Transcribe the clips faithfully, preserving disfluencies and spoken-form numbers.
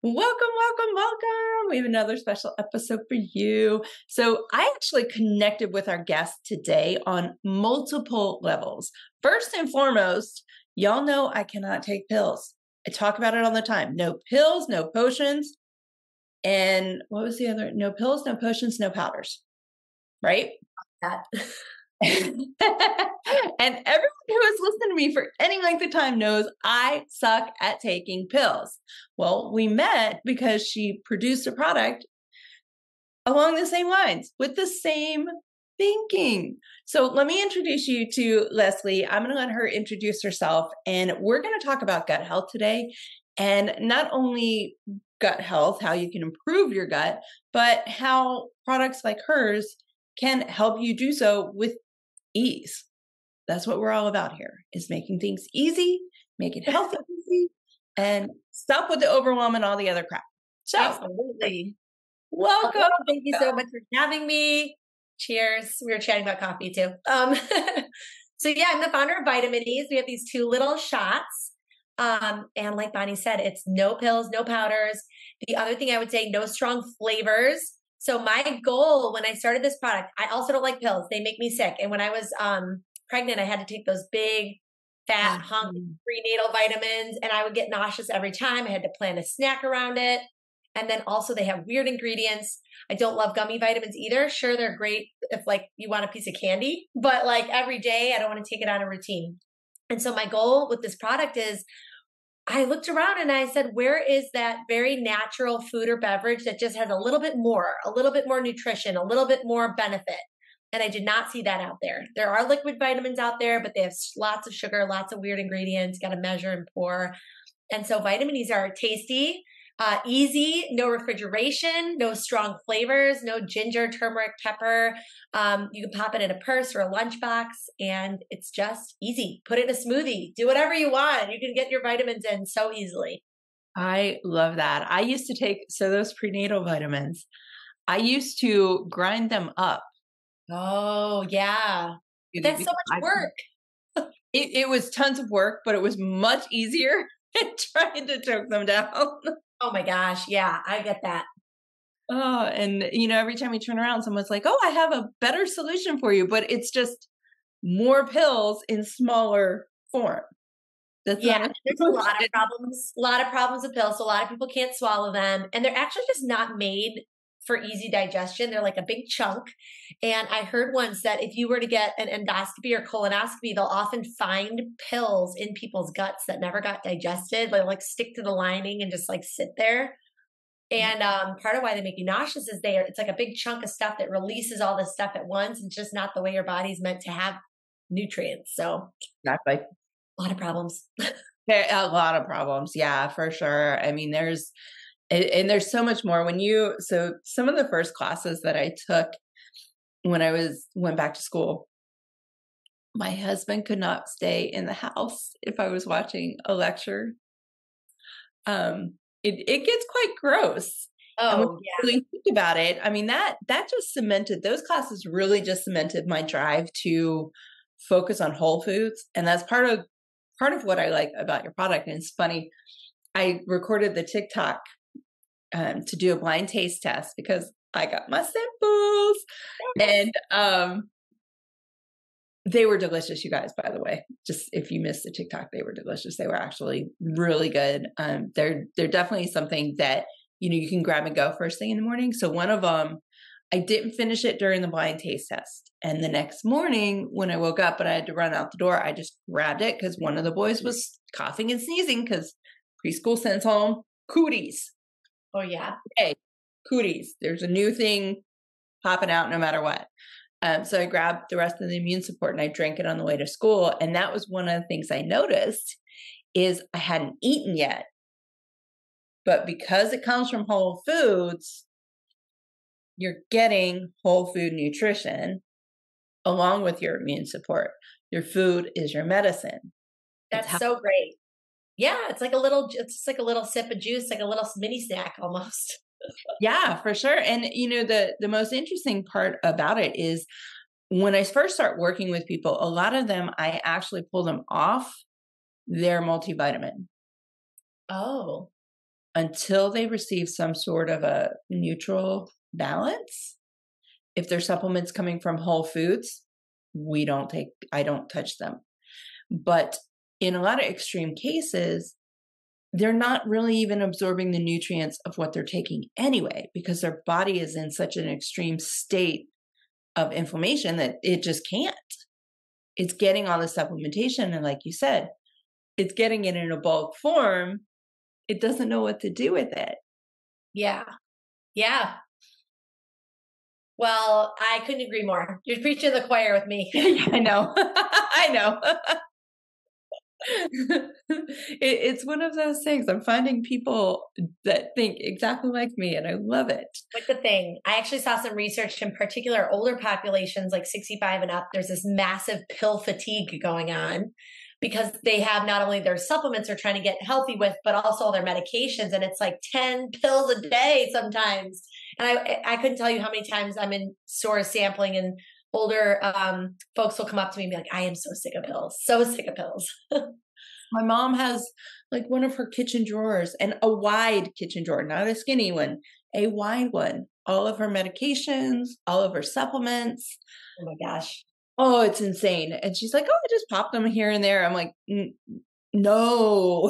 Welcome, welcome, welcome. We have another special episode for you. So, I actually connected with our guest today on multiple levels. First and foremost, y'all know I cannot take pills. I talk about it all the time. No pills, no potions. And what was the other? No pills, no potions, no powders. Right? That. And everyone who has listened to me for any length of time knows I suck at taking pills. Well, we met because she produced a product along the same lines with the same thinking. So let me introduce you to Leslie. I'm going to let her introduce herself, and we're going to talk about gut health today. And not only gut health, how you can improve your gut, but how products like hers can help you do so with ease. That's what we're all about here, is making things easy, making healthy easy, and stop with the overwhelm and all the other crap. So, Absolutely. welcome. Well, thank you so much for having me. Cheers. We were chatting about coffee too. Um, so yeah, I'm the founder of Vitaminies. We have these two little shots. Um, and like Bonnie said, it's no pills, no powders. The other thing I would say, no strong flavors. So my goal when I started this product, I also don't like pills. They make me sick. And when I was um, pregnant, I had to take those big, fat, hunk prenatal vitamins, and I would get nauseous every time. I had to plan a snack around it. And then also they have weird ingredients. I don't love gummy vitamins either. Sure, they're great if like you want a piece of candy, but like every day, I don't want to take it on a routine. And so my goal with this product is I looked around and I said, where is that very natural food or beverage that just has a little bit more, a little bit more nutrition, a little bit more benefit? And I did not see that out there. There are liquid vitamins out there, but they have lots of sugar, lots of weird ingredients, got to measure and pour. And so Vitaminies are tasty, uh, easy, no refrigeration, no strong flavors, no ginger, turmeric, pepper. Um, you can pop it in a purse or a lunchbox, and it's just easy. Put it in a smoothie. Do whatever you want. You can get your vitamins in so easily. I love that. I used to take, so those prenatal vitamins, I used to grind them up. Oh, yeah. That's so much work. It, it was tons of work, but it was much easier than trying to choke them down. Oh my gosh. Yeah, I get that. Oh, and you know, every time you turn around, someone's like, "Oh, I have a better solution for you," but it's just more pills in smaller form. That's Yeah, not a there's a lot of problems, a lot of problems with pills. So a lot of people can't swallow them, and they're actually just not made for easy digestion. They're like a big chunk. And I heard once that if you were to get an endoscopy or colonoscopy, they'll often find pills in people's guts that never got digested. They like stick to the lining and just like sit there. And um, part of why they make you nauseous is they are, it's like a big chunk of stuff that releases all this stuff at once. It's just not the way your body's meant to have nutrients. So exactly. a lot of problems. There a lot of problems. Yeah, for sure. I mean, there's and, and there's so much more when you so some of the first classes that I took when I was went back to school, my husband could not stay in the house if I was watching a lecture. Um, it it gets quite gross. And when Oh, you yeah. really think about it, I mean that that just cemented those classes really just cemented my drive to focus on whole foods, and that's part of part of what I like about your product. And it's funny, I recorded the TikTok um, to do a blind taste test because I got my samples, and um, they were delicious, you guys, by the way. Just if you missed the TikTok, they were delicious. They were actually really good. Um, they're they're definitely something that you know you can grab and go first thing in the morning. So one of them, I didn't finish it during the blind taste test, and the next morning when I woke up and I had to run out the door, I just grabbed it because one of the boys was coughing and sneezing because preschool sends home cooties. Oh, yeah. Hey, cooties! There's a new thing popping out no matter what. Um, so I grabbed the rest of the immune support and I drank it on the way to school. And that was one of the things I noticed is I hadn't eaten yet. But because it comes from whole foods, you're getting whole food nutrition along with your immune support. Your food is your medicine. It's That's how so great. Yeah, it's like a little it's just like a little sip of juice, like a little mini snack almost. yeah, for sure. And you know, the the most interesting part about it is when I first start working with people, a lot of them I actually pull them off their multivitamin. Oh. until they receive some sort of a neutral balance. If their supplements coming from whole foods, we don't take, I don't touch them. But in a lot of extreme cases, they're not really even absorbing the nutrients of what they're taking anyway, because their body is in such an extreme state of inflammation that it just can't. It's getting all the supplementation. And like you said, it's getting it in a bulk form. It doesn't know what to do with it. Yeah. Yeah. Well, I couldn't agree more. You're preaching to the choir with me. Yeah, I know. I know. it, it's one of those things. I'm finding people that think exactly like me, and I love it. Like the thing, I actually saw some research in particular, older populations like sixty-five and up, there's this massive pill fatigue going on because they have not only their supplements they're trying to get healthy with, but also all their medications. And it's like ten pills a day sometimes. And I, I couldn't tell you how many times I'm in stores sampling and older um, folks will come up to me and be like, I am so sick of pills, so sick of pills. My mom has like one of her kitchen drawers, and a wide kitchen drawer, not a skinny one, a wide one. All of her medications, all of her supplements. Oh my gosh. Oh, it's insane. And she's like, oh, I just popped them here and there. I'm like, no,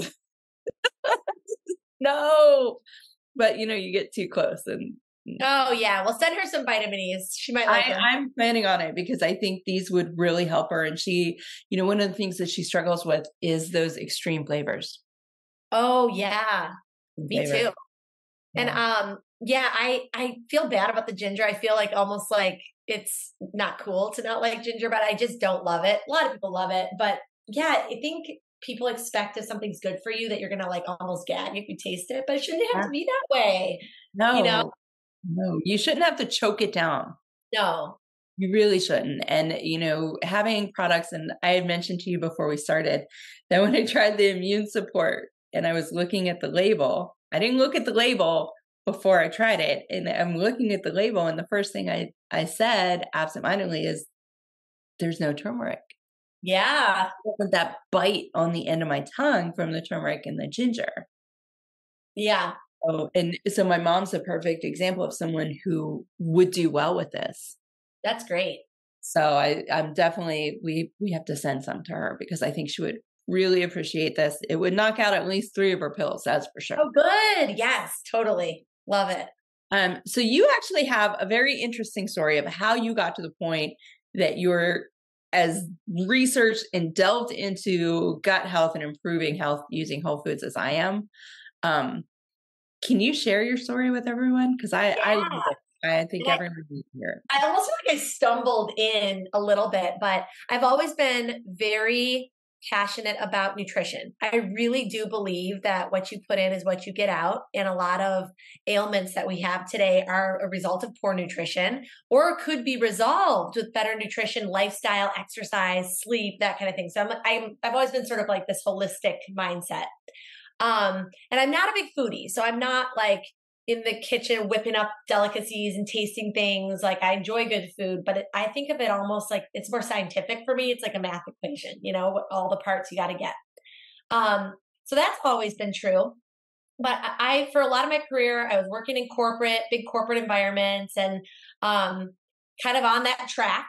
no. But you know, you get too close and oh yeah, well, send her some vitamin E's. She might like I, them. I'm planning on it because I think these would really help her. And she, you know, one of the things that she struggles with is those extreme flavors. Oh yeah, me Flavor. too. Yeah. And um, yeah, I I feel bad about the ginger. I feel like almost like it's not cool to not like ginger, but I just don't love it. A lot of people love it, but yeah, I think people expect if something's good for you that you're gonna like almost gag if you taste it, but it shouldn't have Yeah. to be that way. No, You know? no, you shouldn't have to choke it down. No. You really shouldn't. And, you know, having products, and I had mentioned to you before we started that when I tried the immune support and I was looking at the label, I didn't look at the label before I tried it. And I'm looking at the label, and the first thing I, I said absentmindedly is, there's no turmeric. Yeah. That bite on the end of my tongue from the turmeric and the ginger. Yeah. Oh, and so my mom's a perfect example of someone who would do well with this. That's great. So I, I'm definitely, we, we have to send some to her because I think she would really appreciate this. It would knock out at least three of her pills. That's for sure. Oh, good. Yes, totally. Love it. Um, so you actually have a very interesting story of how you got to the point that you're as researched and delved into gut health and improving health using whole foods as I am. Um, can you share your story with everyone? Because I, Yeah. I love it. I think Yeah. everyone needs to hear it. I almost feel like I stumbled in a little bit, but I've always been very passionate about nutrition. I really do believe that what you put in is what you get out. And a lot of ailments that we have today are a result of poor nutrition, or could be resolved with better nutrition, lifestyle, exercise, sleep, that kind of thing. So I'm, I'm I've always been sort of like this holistic mindset. Um, and I'm not a big foodie, so I'm not like in the kitchen whipping up delicacies and tasting things. Like I enjoy good food, but it, I think of it almost like it's more scientific for me. It's like a math equation, you know, all the parts you got to get. Um, so that's always been true. But I, for a lot of my career, I was working in corporate, big corporate environments, and um, kind of on that track.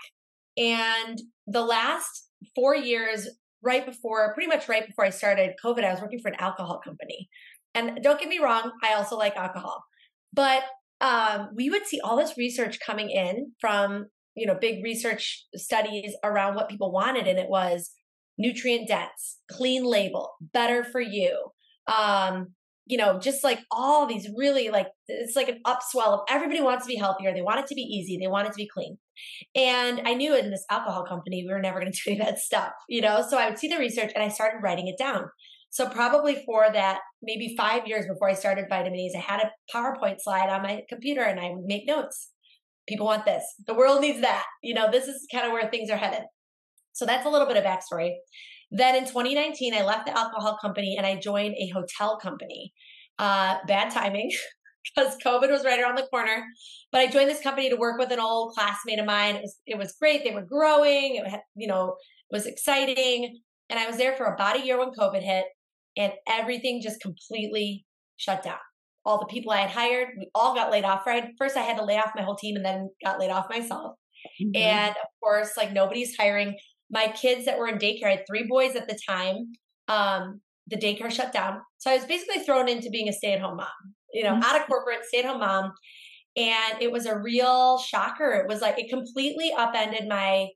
And the last four years, right before, pretty much right before I started COVID, I was working for an alcohol company. And don't get me wrong, I also like alcohol. But um, we would see all this research coming in from, you know, big research studies around what people wanted. And it was nutrient dense, clean label, better for you. Um, you know, just like all these really like, it's like an upswell of everybody wants to be healthier. They want it to be easy. They want it to be clean. And I knew in this alcohol company, we were never going to do any of that stuff, you know? So I would see the research and I started writing it down. So probably for that, maybe five years before I started Vitamin E's, I had a PowerPoint slide on my computer and I would make notes. People want this. The world needs that. You know, this is kind of where things are headed. So that's a little bit of backstory. Then in twenty nineteen, I left the alcohol company and I joined a hotel company. Uh, bad timing because COVID was right around the corner. But I joined this company to work with an old classmate of mine. It was it was great. They were growing. It had, you know, it was exciting. And I was there for about a year when COVID hit. And everything just completely shut down. All the people I had hired, we all got laid off. Right? First, I had to lay off my whole team and then got laid off myself. Mhm. And of course, like nobody's hiring. My kids that were in daycare, I had three boys at the time. Um, the daycare shut down. So I was basically thrown into being a stay-at-home mom, you know, Mhm. out of corporate, stay-at-home mom. And it was a real shocker. It was like, it completely upended my,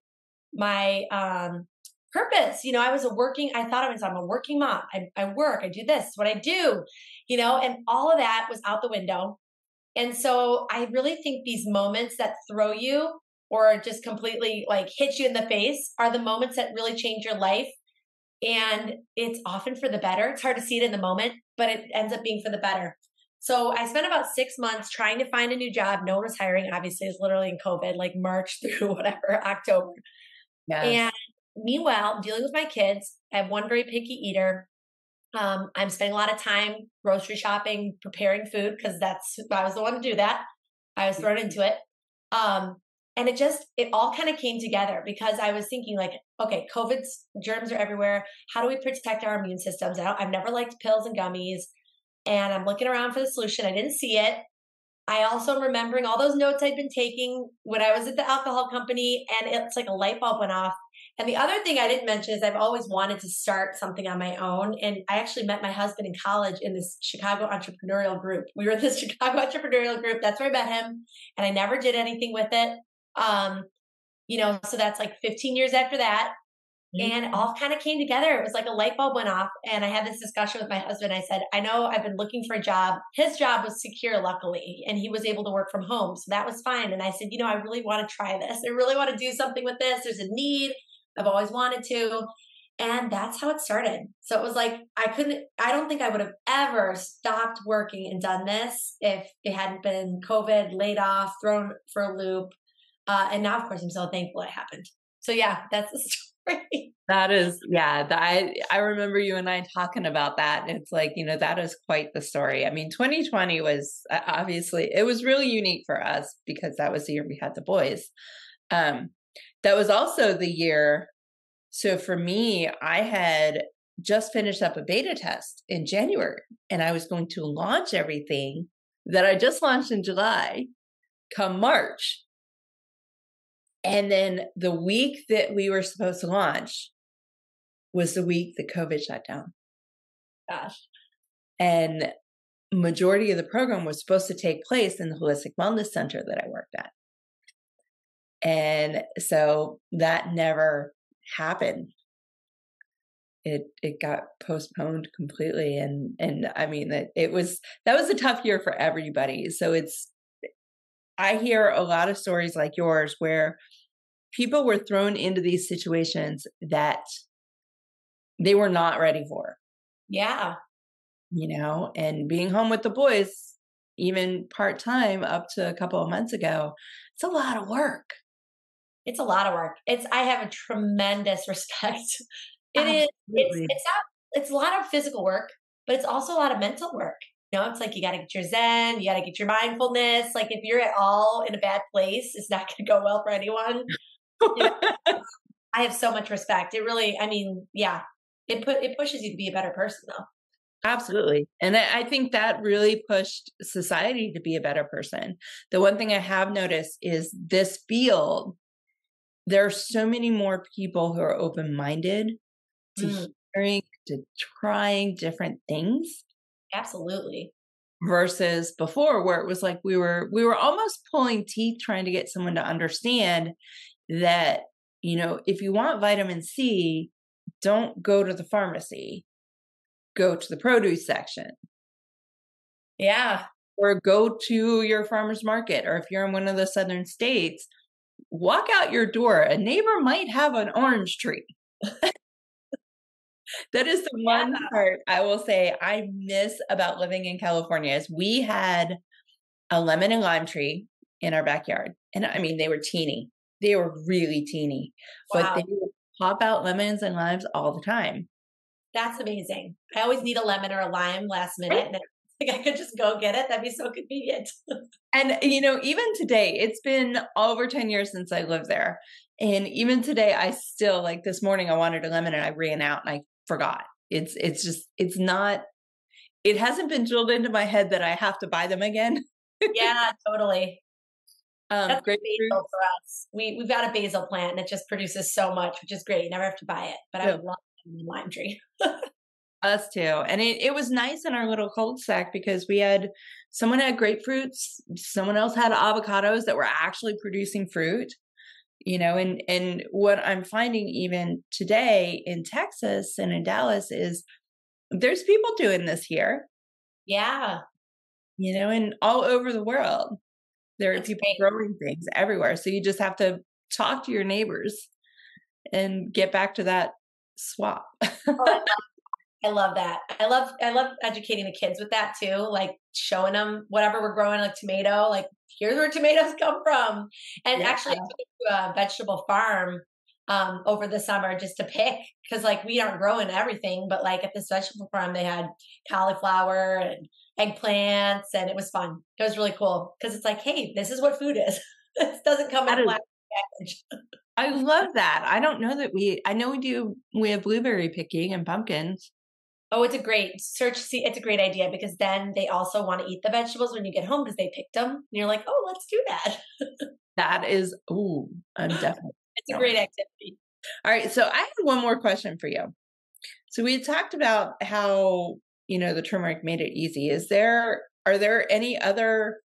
my, um, purpose. You know, I was a working, I thought I was, I'm a working mom. I, I work, I do this, what I do, you know, and all of that was out the window. And so I really think these moments that throw you or just completely like hit you in the face are the moments that really change your life. And it's often for the better. It's hard to see it in the moment, but it ends up being for the better. So I spent about six months trying to find a new job. No one was hiring. Obviously, it was literally in COVID, like March through whatever, October. Yes. And meanwhile, I'm dealing with my kids. I have one very picky eater. Um, I'm spending a lot of time grocery shopping, preparing food because that's I was the one to do that. I was thrown into it. Um, and it just it all kind of came together because I was thinking like, okay, COVID's germs are everywhere. How do we protect our immune systems? I don't, I've never liked pills and gummies, and I'm looking around for the solution. I didn't see it. I also am remembering all those notes I'd been taking when I was at the alcohol company, and it's like a light bulb went off. And the other thing I didn't mention is I've always wanted to start something on my own. And I actually met my husband in college in this Chicago entrepreneurial group. We were in this Chicago entrepreneurial group. That's where I met him. And I never did anything with it. Um, you know, so that's like fifteen years after that. And it all kind of came together. It was like a light bulb went off. And I had this discussion with my husband. I said, I know I've been looking for a job. His job was secure, luckily, and he was able to work from home. So that was fine. And I said, you know, I really want to try this. I really want to do something with this. There's a need. I've always wanted to. And that's how it started. So it was like, I couldn't, I don't think I would have ever stopped working and done this if it hadn't been COVID, laid off, thrown for a loop. Uh, and now, of course, I'm so thankful it happened. So yeah, that's the story. That is, yeah, that, I, I remember you and I talking about that. It's like, you know, that is quite the story. I mean, twenty twenty was uh, obviously, it was really unique for us because that was the year we had the boys. Um, that was also the year. So for me, I had just finished up a beta test in January, and I was going to launch everything that I just launched in July come March. And then the week that we were supposed to launch was the week that COVID shut down. Gosh. And majority of the program was supposed to take place in the Holistic Wellness Center that I worked at. And so that never happened. It it got postponed completely. And and I mean that it was that was a tough year for everybody. So it's I hear a lot of stories like yours where people were thrown into these situations that they were not ready for. Yeah. You know, and being home with the boys, even part-time up to a couple of months ago, it's a lot of work. It's a lot of work. It's I have a tremendous respect. It is it's Absolutely. it's not it's a lot of physical work, but it's also a lot of mental work. You know, it's like you got to get your zen, you got to get your mindfulness. Like if you're at all in a bad place, it's not going to go well for anyone. You know, I have so much respect. It really, I mean, yeah, it put it pushes you to be a better person, though. Absolutely. And I, I think that really pushed society to be a better person. The one thing I have noticed is this field, there are so many more people who are open-minded to Mm, hearing, to trying different things absolutely. versus before where it was like we were we were almost pulling teeth trying to get someone to understand that, you know, if you want vitamin C, don't go to the pharmacy, go to the produce section Yeah. or go to your farmer's market. Or if you're in one of the southern states, walk out your door. A neighbor might have an orange tree. That is the one Yeah. part I will say I miss about living in California is we had a lemon and lime tree in our backyard. And I mean, they were teeny. They were really teeny, but they Wow. would pop out lemons and limes all the time. That's amazing. I always need a lemon or a lime last minute, and then like I could just go get it. That'd be so convenient. And, you know, even today, it's been over ten years since I lived there. And even today, I still like this morning, I wanted a lemon and I ran out and I forgot. It's, it's just, it's not, it hasn't been drilled into my head that I have to buy them again. Yeah, totally. Um, That's like grapefruit. basil for us. We we've got a basil plant and it just produces so much, which is great. You never have to buy it. But I Yeah, would love a lime tree. us too. And it, it was nice in our little cul-de-sac because we had someone had grapefruits, someone else had avocados that were actually producing fruit. You know, and and what I'm finding even today in Texas and in Dallas is there's people doing this here, Yeah, you know, and all over the world. There are that's people great. growing things everywhere. So you just have to talk to your neighbors and get back to that swap. Oh, I I love that. I love I love educating the kids with that too, like showing them whatever we're growing, like tomato, like here's where tomatoes come from. And Yeah. actually, I took it to a vegetable farm um, over the summer just to pick because like we aren't growing everything, but like at this vegetable farm, they had cauliflower and eggplants, and it was fun. It was really cool because it's like, hey, this is what food is. This doesn't come in That a is, plastic package. I love that. I don't know that we, I know we do, we have blueberry picking and pumpkins. Oh, it's a great search. See, it's a great idea because then they also want to eat the vegetables when you get home because they picked them. And you're like, oh, let's do that. That is, ooh, I'm definitely It's a great going. activity. All right. So I have one more question for you. So we had talked about how, you know, the turmeric made it easy. Is there, are there any other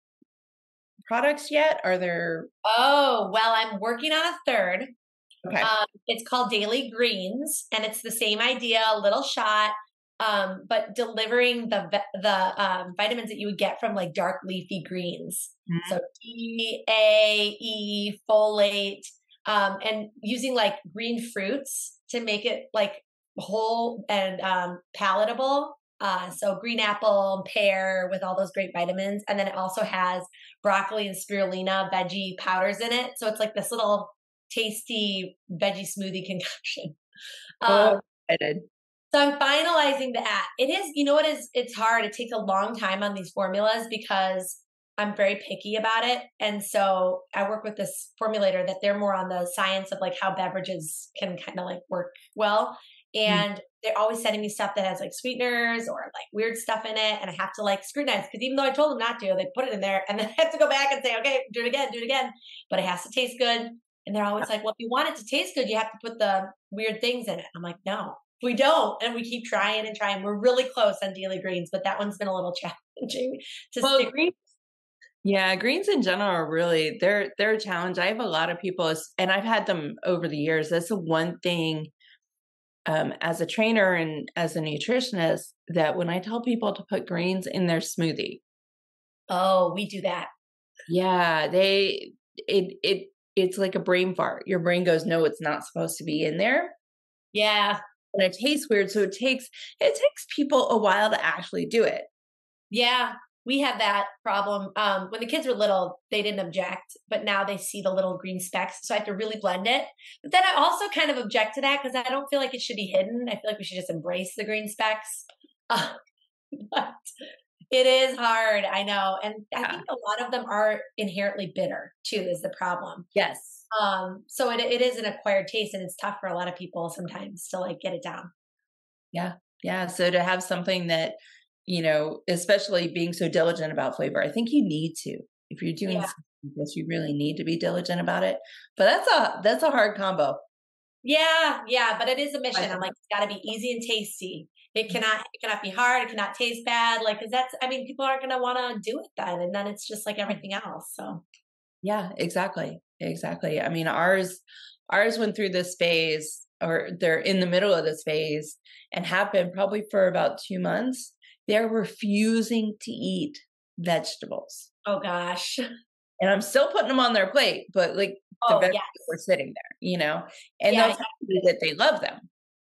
products yet? Are there, Oh, well, I'm working on a third. okay. Um, it's called Daily Greens, and it's the same idea, a little shot, um, but delivering the vi- the um, vitamins that you would get from like dark leafy greens. Mhm. So D, A, E, folate, um, and using like green fruits to make it like whole and um, palatable. Uh, so green apple, pear with all those great vitamins, and then it also has broccoli and spirulina veggie powders in it. So it's like this little tasty veggie smoothie concoction. Um, Oh, excited. so I'm finalizing that. It is, you know, it is, it's hard. It takes a long time on these formulas because I'm very picky about it. And so I work with this formulator that they're more on the science of like how beverages can kind of like work well. Mm. And they're always sending me stuff that has like sweeteners or like weird stuff in it. And I have to like scrutinize because even though I told them not to, they put it in there and then I have to go back and say, okay, do it again, do it again. But it has to taste good. And they're always like, well, if you want it to taste good, you have to put the weird things in it. I'm like, no, we don't. And we keep trying and trying. We're really close on Daily Greens, but that one's been a little challenging to Well, stick. green, yeah, greens in general are really, they're, they're a challenge. I have a lot of people, s- and I've had them over the years. That's the one thing, um, as a trainer and as a nutritionist, that when I tell people to put greens in their smoothie, Oh, we do that. yeah, they, it, it, it's like a brain fart. Your brain goes, no, it's not supposed to be in there. Yeah. And it tastes weird. So it takes, it takes people a while to actually do it. Yeah. We had that problem. Um, when the kids were little, they didn't object, but now they see the little green specks. So I have to really blend it. But then I also kind of object to that because I don't feel like it should be hidden. I feel like we should just embrace the green specks. Uh, but it is hard. I know. And I Yeah. think a lot of them are inherently bitter too, is the problem. Yes. Um, so it, it is an acquired taste and it's tough for a lot of people sometimes to like get it down. Yeah. Yeah. So to have something that, you know, especially being so diligent about flavor, I think you need to. If you're doing Yeah. something like this, you really need to be diligent about it. But that's a that's a hard combo. Yeah, yeah, but it is a I mission. I'm think. like, it's got to be easy and tasty. It cannot, it cannot be hard. It cannot taste bad. Like, cause that's, I mean, people aren't going to want to do it then. And then it's just like everything else. So, Yeah, exactly. Exactly. I mean, ours ours went through this phase, or they're in the middle of this phase and have been probably for about two months. They're refusing to eat vegetables. oh gosh. And I'm still putting them on their plate, but like the Oh, vegetables yes. are sitting there, you know, and they'll Yeah. tell me that they love them,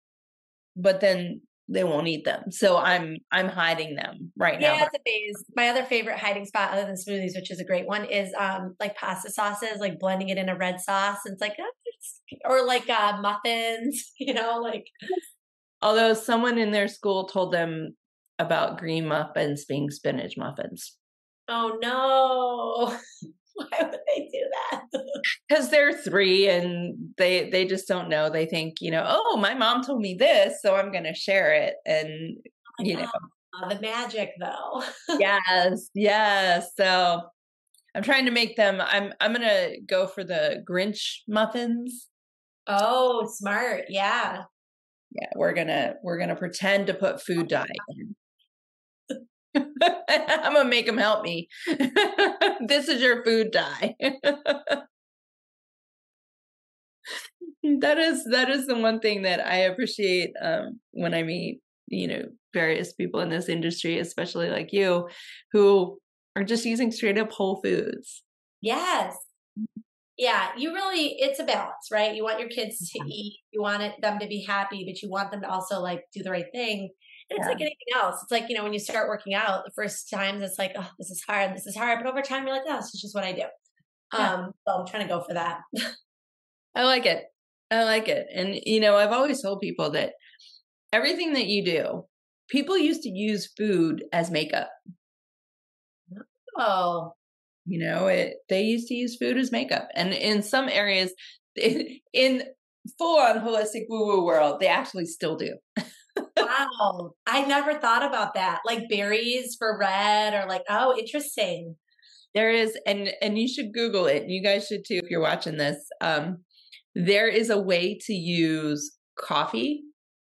but then they won't eat them. So I'm I'm hiding them right now. Yeah, But it's a phase. My other favorite hiding spot other than smoothies, which is a great one, is um like pasta sauces, like blending it in a red sauce. And it's like, oh, it's, or like uh muffins, you know, like, although someone in their school told them about green muffins being spinach muffins oh no. Why would they do that? because they're three and they they just don't know. They think, you know, oh, my mom told me this, so I'm going to share it, and Like, you know, oh. Uh, the magic though. Yes, yes. So I'm trying to make them. I'm I'm gonna go for the Grinch muffins. Oh, smart. Yeah. Yeah, we're gonna we're gonna pretend to put food dye in. I'm gonna make them help me. This is your food dye. That is that is the one thing that I appreciate um, when I meet, you know, various people in this industry, especially like you, who are just using straight up whole foods. Yes. Yeah, you really it's a balance, right? You want your kids to Yeah. eat, you want it, them to be happy, but you want them to also like do the right thing. And it's like Yeah. anything else. It's like, you know, when you start working out, the first times it's like, oh, this is hard, this is hard. But over time you're like, oh, this is just what I do. Yeah. Um, so I'm trying to go for that. I like it. I like it. And you know, I've always told people that everything that you do, people used to use food as makeup. Oh, You know, it they used to use food as makeup. And in some areas in, in full on holistic woo woo world, they actually still do. wow. I never thought about that. Like berries for red or like, oh, interesting. There is, and and you should Google it, and you guys should too if you're watching this. Um, there is a way to use coffee,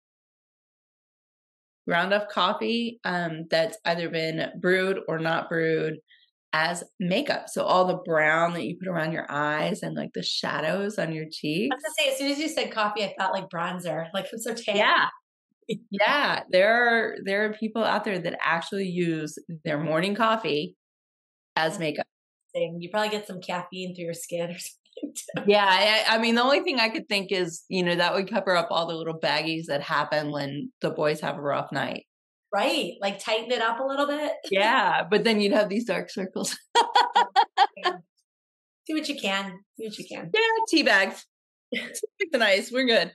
ground up coffee, um, that's either been brewed or not brewed as makeup. So all the brown that you put around your eyes and like the shadows on your I cheeks. was gonna say, as soon as you said coffee, I thought like bronzer. Like I'm so tan. Yeah, yeah. There are there are people out there that actually use their morning coffee as makeup. Interesting. You probably get some caffeine through your skin or something too. Yeah, I, I mean, the only thing I could think is, you know, that would cover up all the little baggies that happen when the boys have a rough night. Right. Like tighten it up a little bit. Yeah, but then you'd have these dark circles. Yeah. Do what you can. Do what you can. Yeah, tea bags. It's nice. We're good.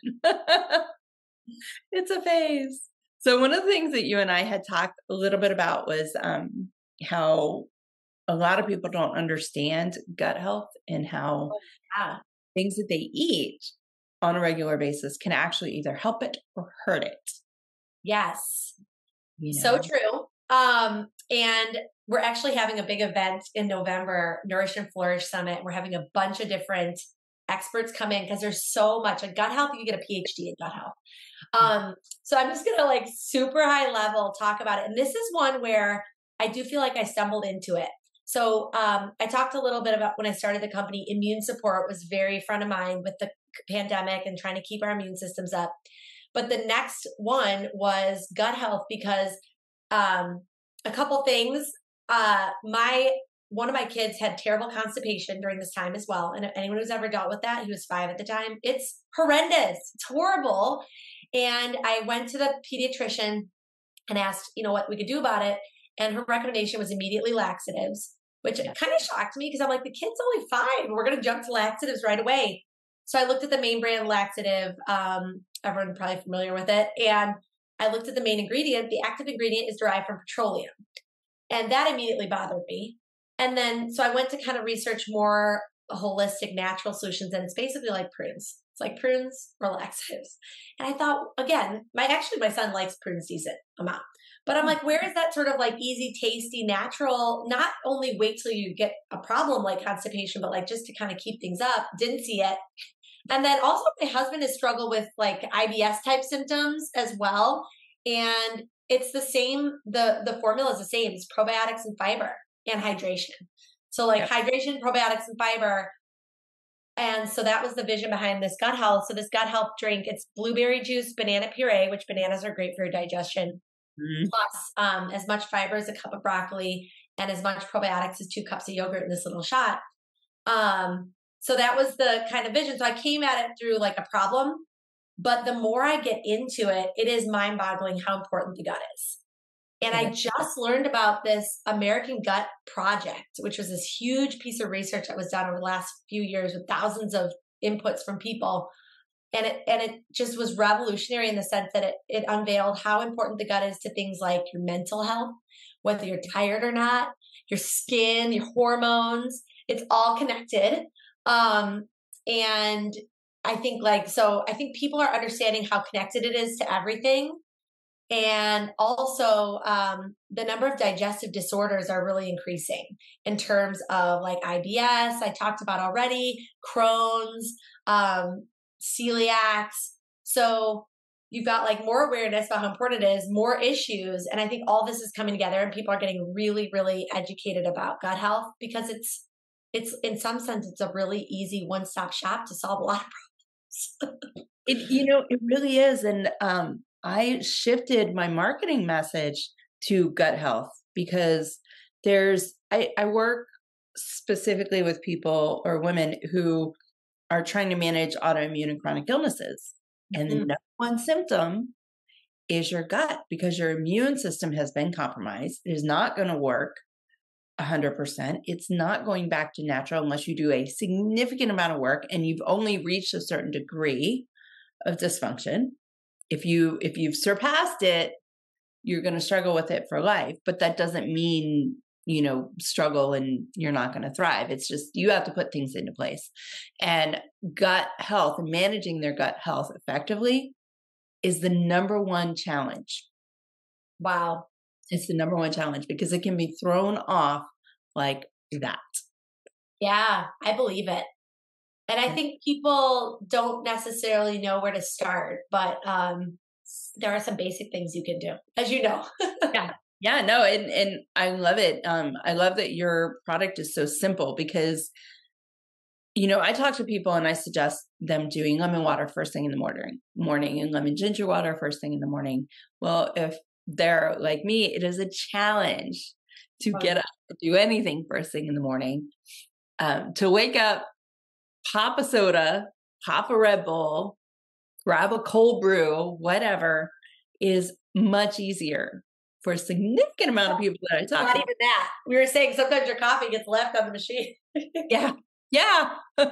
It's a phase. So one of the things that you and I had talked a little bit about was um, how a lot of people don't understand gut health and how Yeah. things that they eat on a regular basis can actually either help it or hurt it. Yes. You So know? true. Um, and we're actually having a big event in November, Nourish and Flourish Summit. We're having a bunch of different experts come in because there's so much. In gut health, you get a PhD in gut health. Um, so I'm just gonna like super high level talk about it. And this is one where I do feel like I stumbled into it. So um, I talked a little bit about when I started the company, immune support was very front of mind with the pandemic and trying to keep our immune systems up. But the next one was gut health because um, a couple things. Uh, my one of my kids had terrible constipation during this time as well. And if anyone who's ever dealt with that, he was five at the time. It's horrendous. It's horrible. And I went to the pediatrician and asked, you know, what we could do about it. And her recommendation was immediately laxatives, which kind of shocked me because I'm like, the kid's only five. We're going to jump to laxatives right away. So I looked at the main brand laxative. Um, everyone probably familiar with it. And I looked at the main ingredient. The active ingredient is derived from petroleum. And that immediately bothered me. And then, so I went to kind of research more holistic natural solutions. And it's basically like prunes. It's like prunes or laxatives. And I thought, again, my actually, my son likes prunes decent amount. But I'm like, where is that sort of like easy, tasty, natural, not only wait till you get a problem like constipation, but like just to kind of keep things up. Didn't see it. And then also my husband has struggled with like I B S type symptoms as well. And it's the same, the, the formula is the same. It's probiotics and fiber and hydration. So like yep. hydration, probiotics and fiber. And so that was the vision behind this gut health. So this gut health drink, it's blueberry juice, banana puree, which bananas are great for your digestion. Mm-hmm. Plus um, as much fiber as a cup of broccoli and as much probiotics as two cups of yogurt in this little shot. Um, so that was the kind of vision. So I came at it through like a problem, but the more I get into it, it is mind boggling how important the gut is. And I just learned about this American Gut Project, which was this huge piece of research that was done over the last few years with thousands of inputs from people. And it and it just was revolutionary in the sense that it, it unveiled how important the gut is to things like your mental health, whether you're tired or not, your skin, your hormones, it's all connected. Um, and I think like, so I think people are understanding how connected it is to everything. And also, um, the number of digestive disorders are really increasing in terms of like I B S, I talked about already, Crohn's, um, celiacs. So you've got like more awareness about how important it is, more issues. And I think all this is coming together and people are getting really, really educated about gut health because it's, it's in some sense, it's a really easy one-stop shop to solve a lot of problems. It, you know, it really is. And um, I shifted my marketing message to gut health because there's, I, I work specifically with people or women who are trying to manage autoimmune and chronic illnesses. And the Mhm. number one symptom is your gut because your immune system has been compromised. It is not going to work one hundred percent. It's not going back to natural unless you do a significant amount of work and you've only reached a certain degree of dysfunction. If you if you've surpassed it, you're going to struggle with it for life, but that doesn't mean, you know, struggle and you're not going to thrive. It's just you have to put things into place. And gut health, managing their gut health effectively is the number one challenge. Wow. It's the number one challenge because it can be thrown off like that. Yeah, I believe it. And I think people don't necessarily know where to start, but um, there are some basic things you can do, as you know. Yeah. Yeah, no, and and I love it. Um, I love that your product is so simple because, you know, I talk to people and I suggest them doing lemon water first thing in the morning, morning and lemon ginger water first thing in the morning. Well, if they're like me, it is a challenge to Oh, get yeah. up and do anything first thing in the morning. Um, to wake up, pop a soda, pop a Red Bull, grab a cold brew, whatever, is much easier for a significant amount of people that I talk Not to. even that. We were saying sometimes your coffee gets left on the machine. Yeah. Yeah.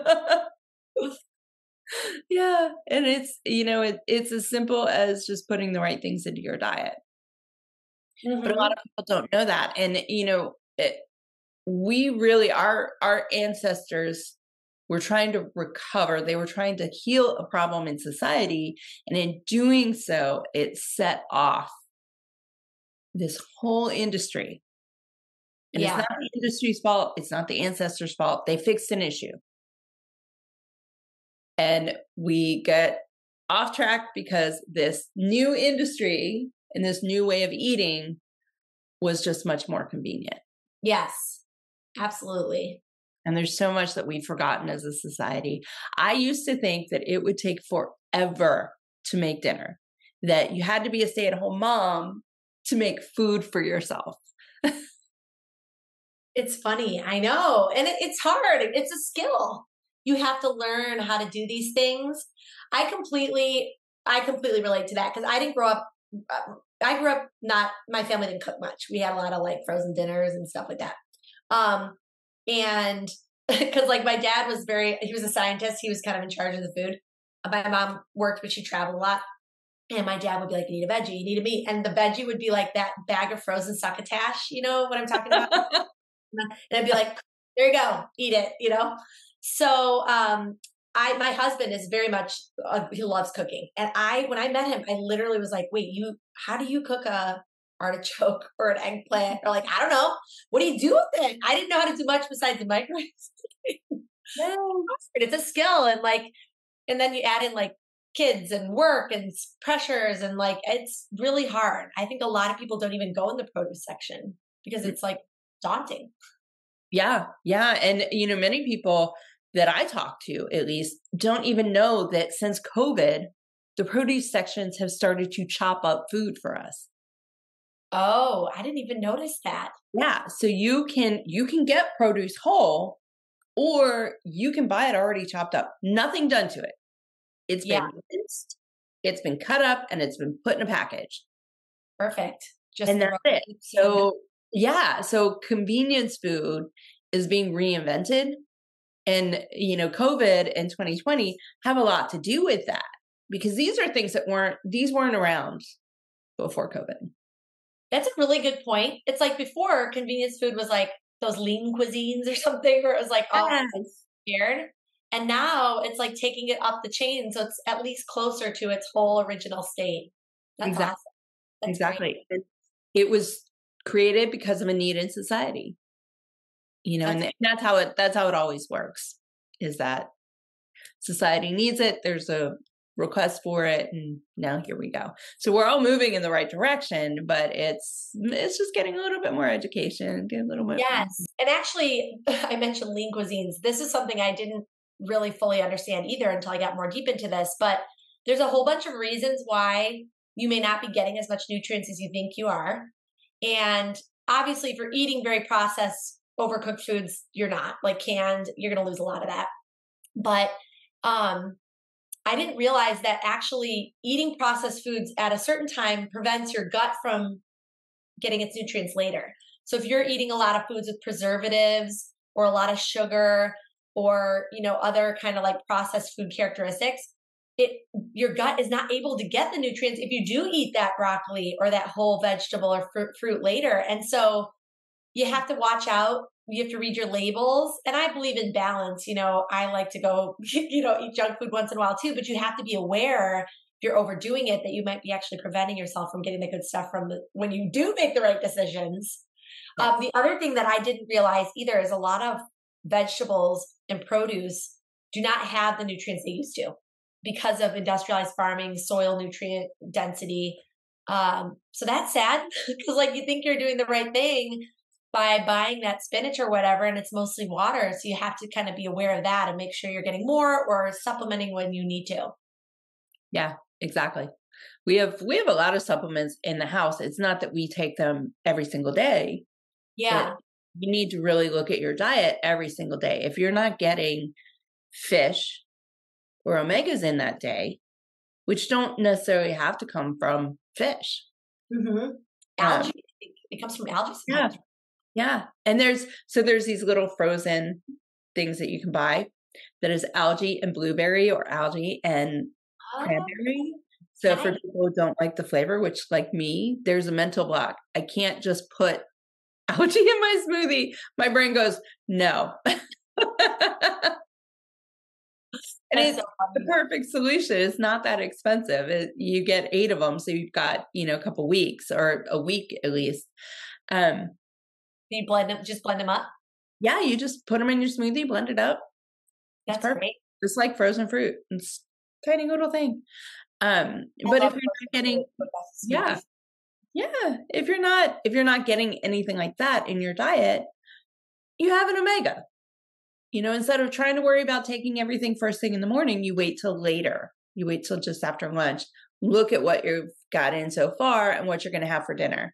Yeah. And it's, you know, it, it's as simple as just putting the right things into your diet. But a lot Hmm. of people don't know that. And, you know, it, we really, our, our ancestors were trying to recover. They were trying to heal a problem in society. And in doing so, it set off this whole industry. And it's Yeah. not the industry's fault. It's not the ancestors' fault. They fixed an issue. And we get off track because this new industry and this new way of eating was just much more convenient. Yes, absolutely. And there's so much that we've forgotten as a society. I used to think that it would take forever to make dinner, that you had to be a stay at home mom to make food for yourself. It's funny. I know. And it, it's hard. It's a skill. You have to learn how to do these things. I completely, I completely relate to that because I didn't grow up. uh, I grew up not, my family didn't cook much. We had a lot of like frozen dinners and stuff like that. Um, and because like my dad was very, he was a scientist. He was kind of in charge of the food. My mom worked, but she traveled a lot. And my dad would be like, you need a veggie, you need a meat. And the veggie would be like that bag of frozen succotash. You know what I'm talking about? And I'd be like, there you go, eat it, you know? So, um, I, my husband is very much, uh, he loves cooking. And I, when I met him, I literally was like, wait, you, how do you cook a artichoke or an eggplant? Or like, I don't know. What do you do with it? I didn't know how to do much besides the microwave. No. It's a skill. And like, and then you add in like kids and work and s- pressures and like, it's really hard. I think a lot of people don't even go in the produce section because it's like daunting. Yeah, yeah. And, you know, many people that I talk to, at least, don't even know that since COVID, the produce sections have started to chop up food for us. Oh, I didn't even notice that. Yeah. So you can you can get produce whole or you can buy it already chopped up. Nothing done to it. It's Yeah, been minced, it's been cut up, and it's been put in a package. perfect. Just And the that's raw it. and the- So yeah, so convenience food is being reinvented. And, you know, COVID and twenty twenty have a lot to do with that because these are things that weren't, these weren't around before COVID. That's a really good point. It's like before convenience food was like those lean cuisines or something where it was like all Yes. prepared. And now it's like taking it up the chain so it's at least closer to its whole original state. That's Exactly. awesome. That's great. Exactly. And it was created because of a need in society, you know, That's and that's how it, that's how it always works, is that society needs it. There's a request for it. And now here we go. So we're all moving in the right direction, but it's, it's just getting a little bit more education, get a little bit. Yes. And actually, I mentioned lean cuisines. This is something I didn't really fully understand either until I got more deep into this, but there's a whole bunch of reasons why you may not be getting as much nutrients as you think you are. And obviously, if you're eating very processed, overcooked foods, you're not. Like canned, you're going to lose a lot of that. But um, I didn't realize that actually eating processed foods at a certain time prevents your gut from getting its nutrients later. So if you're eating a lot of foods with preservatives or a lot of sugar or, you know, other kind of like processed food characteristics, it your gut is not able to get the nutrients if you do eat that broccoli or that whole vegetable or fruit, fruit later. And so you have to watch out. You have to read your labels. And I believe in balance. You know, I like to go, you know, eat junk food once in a while too, but you have to be aware if you're overdoing it, that you might be actually preventing yourself from getting the good stuff from the, when you do make the right decisions. Um, the other thing that I didn't realize either is a lot of vegetables and produce do not have the nutrients they used to because of industrialized farming, soil nutrient density. Um, so that's sad because like you think you're doing the right thing by buying that spinach or whatever, and it's mostly water. So you have to kind of be aware of that and make sure you're getting more or supplementing when you need to. Yeah, exactly. We have, we have a lot of supplements in the house. It's not that we take them every single day. Yeah. You need to really look at your diet every single day. If you're not getting fish or omegas in that day, which don't necessarily have to come from fish. Mm-hmm. Algae. Um, it comes from algae. Yeah. Yeah. And there's, so there's these little frozen things that you can buy that is algae and blueberry or algae and oh, cranberry. So nice. For people who don't like the flavor, which like me, there's a mental block. I can't just put algae in my smoothie. My brain goes, no. And That's it's so the perfect solution. It's not that expensive. It, you get eight of them. So you've got, you know, a couple weeks or a week at least. Um, you blend them, just blend them up. Yeah. You just put them in your smoothie, blend it up. That's perfect. Great. Just like frozen fruit. It's a tiny little thing. Um, but if you're not getting, yeah, yeah, if you're not, if you're not getting anything like that in your diet, you have an omega. You know, instead of trying to worry about taking everything first thing in the morning, you wait till later. You wait till just after lunch. Look at what you've got in so far and what you're going to have for dinner.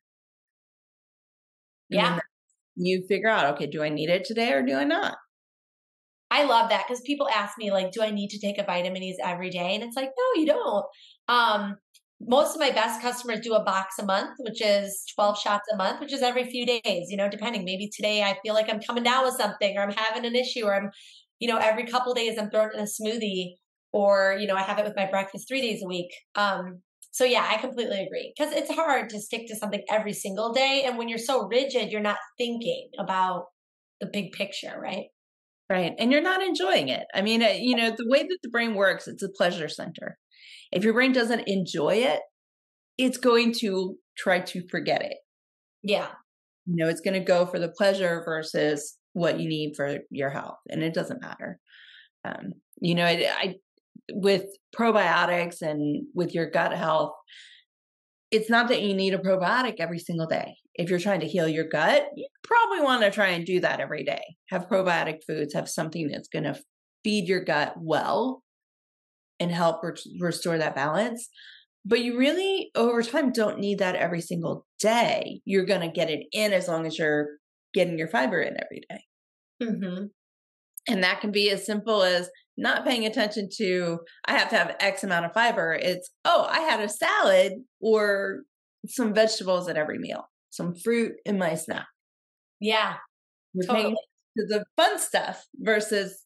Yeah. You figure out, okay, do I need it today or do I not? I love that because people ask me like, do I need to take a Vitamins every day? And it's like, no, you don't. Um, most of my best customers do a box a month, which is twelve shots a month, which is every few days, you know, depending. Maybe today I feel like I'm coming down with something or I'm having an issue or I'm, you know, every couple of days I'm throwing in a smoothie or, you know, I have it with my breakfast three days a week. Um, so yeah, I completely agree because it's hard to stick to something every single day. And when you're so rigid, you're not thinking about the big picture, right? Right. And you're not enjoying it. I mean, you know, the way that the brain works, it's a pleasure center. If your brain doesn't enjoy it, it's going to try to forget it. Yeah. You know, it's going to go for the pleasure versus what you need for your health. And it doesn't matter. Um, you know, I, I, with probiotics and with your gut health, it's not that you need a probiotic every single day. If you're trying to heal your gut, you probably want to try and do that every day. Have probiotic foods, have something that's going to feed your gut well and help re- restore that balance. But you really, over time, don't need that every single day. You're going to get it in as long as you're getting your fiber in every day. Mm-hmm. And that can be as simple as not paying attention to, I have to have X amount of fiber. It's, oh, I had a salad or some vegetables at every meal, some fruit in my snack. Yeah. We're totally. Paying to the fun stuff versus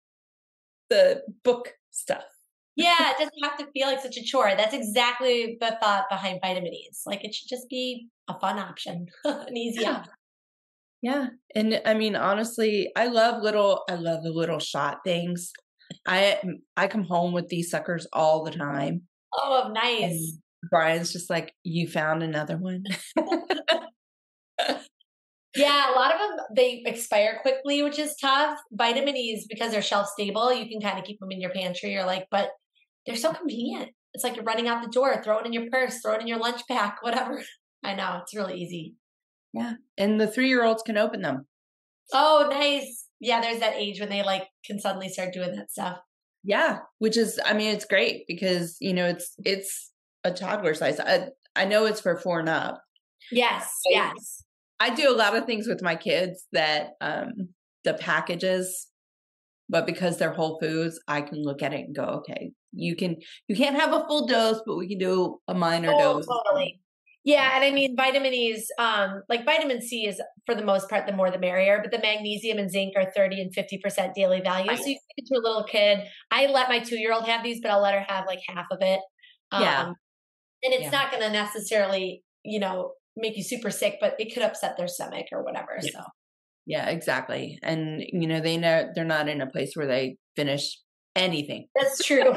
the book stuff. Yeah, it doesn't have to feel like such a chore. That's exactly the thought behind Vitamins. Like it should just be a fun option, an easy yeah. option. Yeah. And I mean, honestly, I love little, I love the little shot things. I, I come home with these suckers all the time. Oh, nice. And Brian's just like, you found another one. Yeah, a lot of them, they expire quickly, which is tough. Vitamin E's, because they're shelf stable, you can kind of keep them in your pantry. You're like, but they're so convenient. It's like you're running out the door, throw it in your purse, throw it in your lunch pack, whatever. I know, it's really easy. Yeah. And the three-year-olds can open them. Oh, nice. Yeah, there's that age when they like can suddenly start doing that stuff. Yeah, which is, I mean, it's great because, you know, it's it's a toddler size. I, I know it's for four and up. Yes, I, yes. I do a lot of things with my kids that um, the packages, but because they're whole foods, I can look at it and go, okay, you can, you can't have a full dose, but we can do a minor Oh, dose. totally. Yeah, and I mean, vitamin E's, um, like vitamin C is for the most part, the more the merrier, but the magnesium and zinc are thirty and fifty percent daily value. Right. So you can get to a little kid. I let my two-year-old have these, but I'll let her have like half of it. Um, Yeah. And it's Yeah. not going to necessarily, you know, make you super sick, but it could upset their stomach or whatever. Yeah. So Yeah, exactly. And, you know, they know they're not in a place where they finish anything. that's true.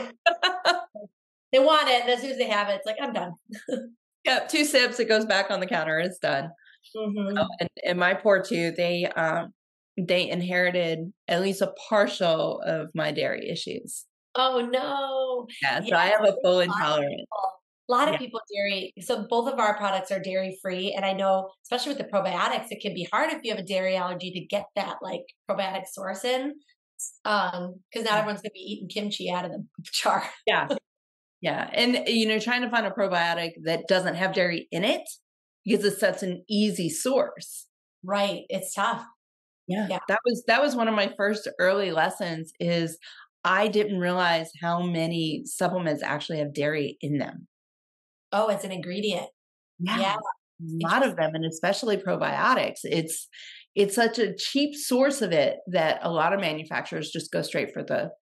They want it. And as soon as they have it, it's like, I'm done. Yep, two sips, it goes back on the counter, it's done. Mm-hmm. Oh, and, and my poor two, they um they inherited at least a partial of my dairy issues. Oh, no. Yeah, so Yeah, I have a full a lot of intolerance. people- A lot of Yeah. people dairy. So both of our products are dairy free. And I know, especially with the probiotics, it can be hard if you have a dairy allergy to get that like probiotic source in. Um, because not everyone's gonna be eating kimchi out of the jar. Yeah. Yeah. And you know, trying to find a probiotic that doesn't have dairy in it because it's such an easy source. Right. It's tough. Yeah. Yeah. That was that was one of my first early lessons is I didn't realize how many supplements actually have dairy in them. Oh, it's an ingredient. Yeah. A lot of them, and especially probiotics. It's it's such a cheap source of it that a lot of manufacturers just go straight for the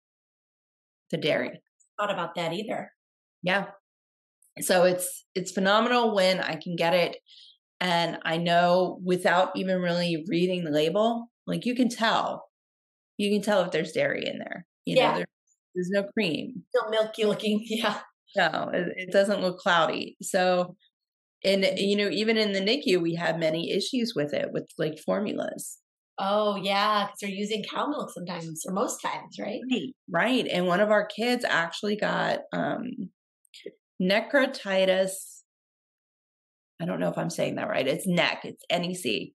the dairy. Thought about that either. Yeah. So it's it's phenomenal when I can get it and I know without even really reading the label, like you can tell. You can tell if there's dairy in there. You Yeah. know, there, there's no cream. Still milky looking. Yeah. No, it, it doesn't look cloudy. So and you know, even in the N I C U, we had many issues with it, with like formulas. Oh, yeah. Because they're using cow milk sometimes, or most times, right? Right, right. And one of our kids actually got um, necrotitis. I don't know if I'm saying that right. It's neck. It's N E C,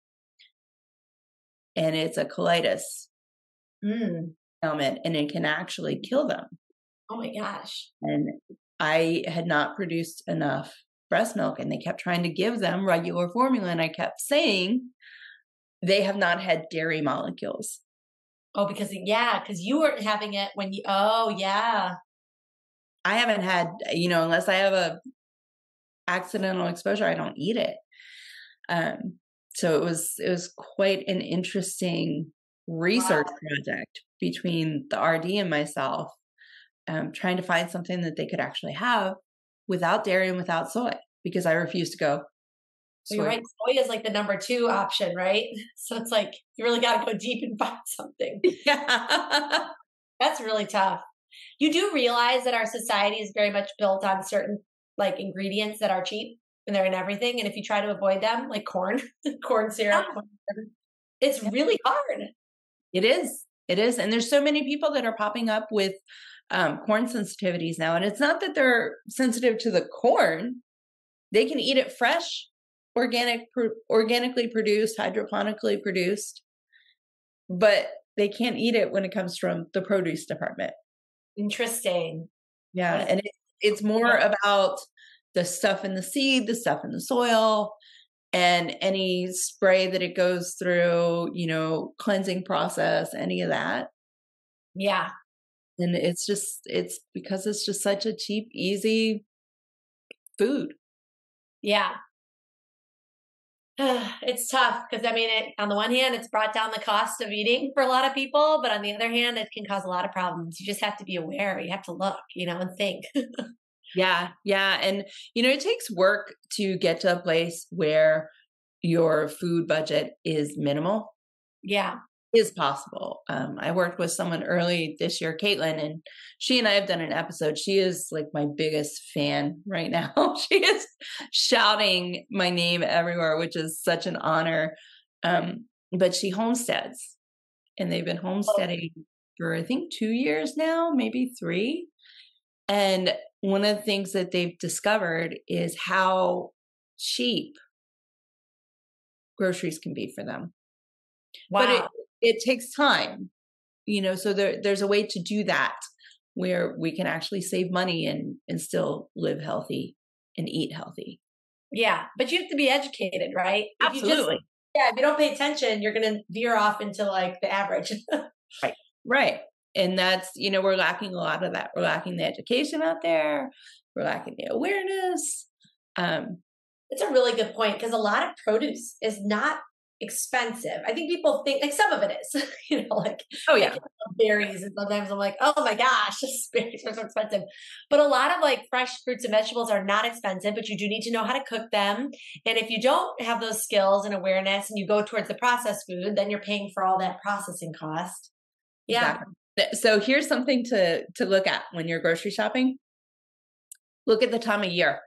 and it's a colitis Mm. ailment, and it can actually kill them. Oh my gosh. And I had not produced enough breast milk, and they kept trying to give them regular formula, and I kept saying they have not had dairy molecules. Oh, because yeah, because you weren't having it when you. Oh, yeah. I haven't had, you know, unless I have a accidental exposure, I don't eat it. Um, so it was it was quite an interesting research Wow. project between the R D and myself, um, trying to find something that they could actually have without dairy and without soy, because I refuse to go. So you're soy. right. Soy is like the number two option, right? So it's like you really got to go deep and find something. Yeah. That's really tough. You do realize that our society is very much built on certain like ingredients that are cheap and they're in everything. And if you try to avoid them, like corn, corn syrup, Yeah. corn syrup, it's really hard. It is. It is. And there's so many people that are popping up with um, corn sensitivities now. And it's not that they're sensitive to the corn. They can eat it fresh, organic, pro- organically produced, hydroponically produced, but they can't eat it when it comes from the produce department. Interesting. Yeah. What is- And it, it's more Yeah. about the stuff in the seed, the stuff in the soil, and any spray that it goes through, you know, cleansing process, any of that. Yeah. And it's just, it's because it's just such a cheap, easy food. Yeah. It's tough because I mean, it, on the one hand, it's brought down the cost of eating for a lot of people, but on the other hand, it can cause a lot of problems. You just have to be aware. You have to look, you know, and think. Yeah. Yeah. And, you know, it takes work to get to a place where your food budget is minimal. Yeah. is possible. Um, I worked with someone early this year, Caitlin, and she and I have done an episode. She is like my biggest fan right now. She is shouting my name everywhere, which is such an honor. Um, but she homesteads, and they've been homesteading for I think two years now, maybe three. And one of the things that they've discovered is how cheap groceries can be for them. Wow. But it, it takes time, you know, so there, there's a way to do that where we can actually save money and, and still live healthy and eat healthy. Yeah. But you have to be educated, right? Absolutely. If you just, yeah. If you don't pay attention, you're going to veer off into like the average. Right. Right. And that's, you know, we're lacking a lot of that. We're lacking the education out there. We're lacking the awareness. Um, it's a really good point because a lot of produce is not expensive. I think people think like some of it is, you know, like, oh yeah, like berries. And sometimes I'm like, oh my gosh, berries are so expensive. But a lot of like fresh fruits and vegetables are not expensive, but you do need to know how to cook them. And if you don't have those skills and awareness and you go towards the processed food, then you're paying for all that processing cost. Yeah. Exactly. So here's something to, to look at when you're grocery shopping. Look at the time of year.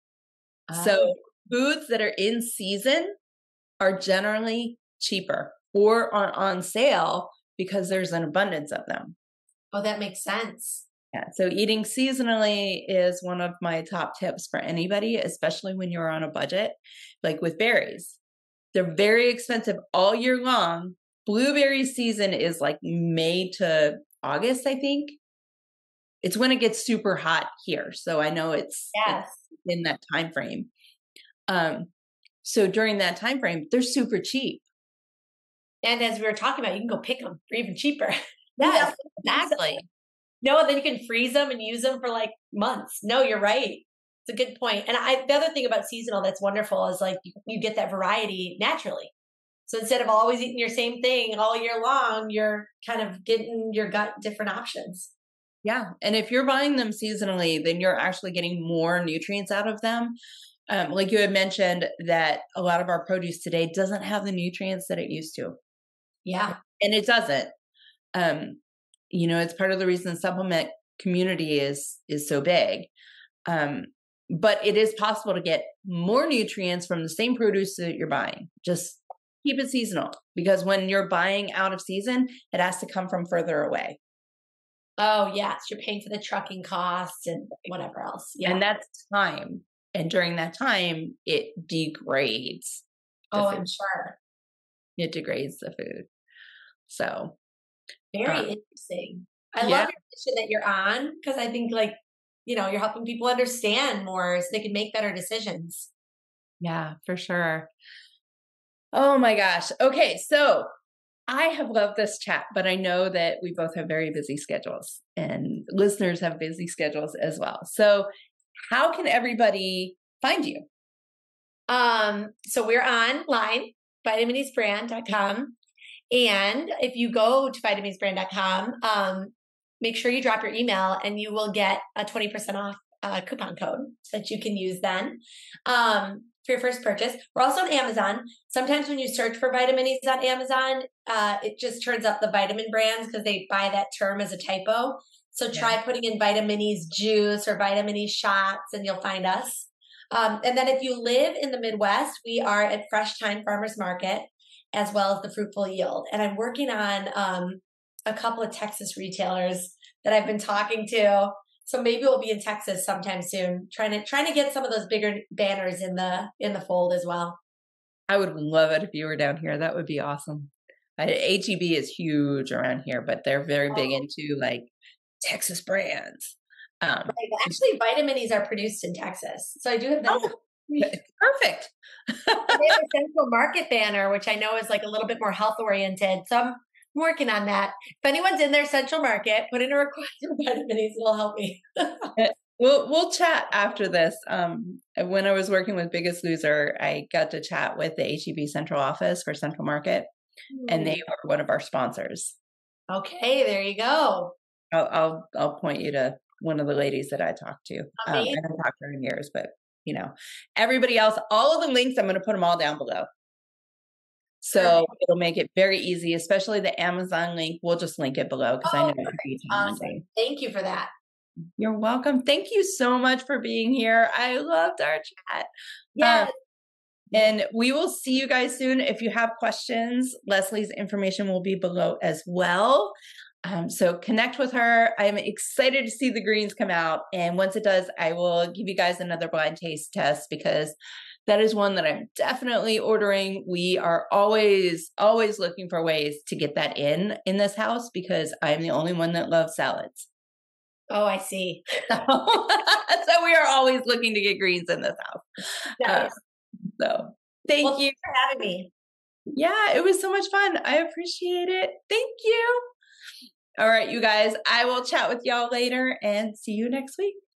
Uh, so foods that are in season are generally cheaper or are on sale because there's an abundance of them. Oh, that makes sense. Yeah. So eating seasonally is one of my top tips for anybody, especially when you're on a budget. Like with berries, they're very expensive all year long. Blueberry season is like May to August, I think. It's when it gets super hot here. So I know it's, yes. it's in that time frame. Um, so during that time frame, they're super cheap. And as we were talking about, you can go pick them for even cheaper. Yes, exactly. No, then you can freeze them and use them for like months. No, you're right. It's a good point. And I, the other thing about seasonal that's wonderful is like you, you get that variety naturally. So instead of always eating your same thing all year long, you're kind of getting your gut different options. Yeah. And if you're buying them seasonally, then you're actually getting more nutrients out of them. Um, like you had mentioned that a lot of our produce today doesn't have the nutrients that it used to. Yeah. And it doesn't. Um, you know, it's part of the reason the supplement community is, is so big. Um, but it is possible to get more nutrients from the same produce that you're buying. Just keep it seasonal, because when you're buying out of season, it has to come from further away. Oh, yes. You're paying for the trucking costs and whatever else. Yeah. And that's time. And during that time, it degrades. Oh, food. I'm sure. It degrades the food. So. Very uh, interesting. I yeah. love your mission that you're on, because I think like, you know, you're helping people understand more so they can make better decisions. Yeah, for sure. Oh my gosh. Okay. So I have loved this chat, but I know that we both have very busy schedules and listeners have busy schedules as well. So how can everybody find you? Um, so we're online, vitamin brand dot com. And if you go to vitamin brand dot com, um, make sure you drop your email and you will get a twenty percent off uh, coupon code that you can use then. Um, for your first purchase. We're also on Amazon. Sometimes when you search for Vitaminies on Amazon, uh, it just turns up the vitamin brands because they buy that term as a typo. So yeah. Try putting in Vitaminies juice or Vitaminies shots and you'll find us. Um, and then if you live in the Midwest, we are at Fresh Time Farmers Market as well as the Fruitful Yield. And I'm working on um, a couple of Texas retailers that I've been talking to. So maybe we'll be in Texas sometime soon, trying to trying to get some of those bigger banners in the in the fold as well. I would love it if you were down here. That would be awesome. H E B is huge around here, but they're very oh. big into like Texas brands. Um, right. Actually, Vitaminies are produced in Texas, so I do have that. Oh, perfect. They have a Central Market banner, which I know is like a little bit more health oriented. So I'm working on that. If anyone's in their Central Market, put in a request for Vitaminies. It'll help me. We'll we'll chat after this. Um, when I was working with Biggest Loser, I got to chat with the H E B Central Office for Central Market, mm. and they were one of our sponsors. Okay, there you go. I'll I'll, I'll point you to one of the ladies that I talked to. Um, I haven't talked to her in years, but you know, everybody else, all of the links, I'm going to put them all down below. So it'll make it very easy, especially the Amazon link. We'll just link it below because I know Oh, it's awesome. Thank you for that. You're welcome. Thank you so much for being here. I loved our chat. Yes. Um, and we will see you guys soon. If you have questions, Leslie's information will be below as well. Um, so connect with her. I'm excited to see the greens come out. And once it does, I will give you guys another blind taste test because that is one that I'm definitely ordering. We are always, always looking for ways to get that in, in this house because I'm the only one that loves salads. Oh, I see. So we are always looking to get greens in this house. Nice. Uh, so thank well, you for having me. Yeah, it was so much fun. I appreciate it. Thank you. All right, you guys, I will chat with y'all later and see you next week.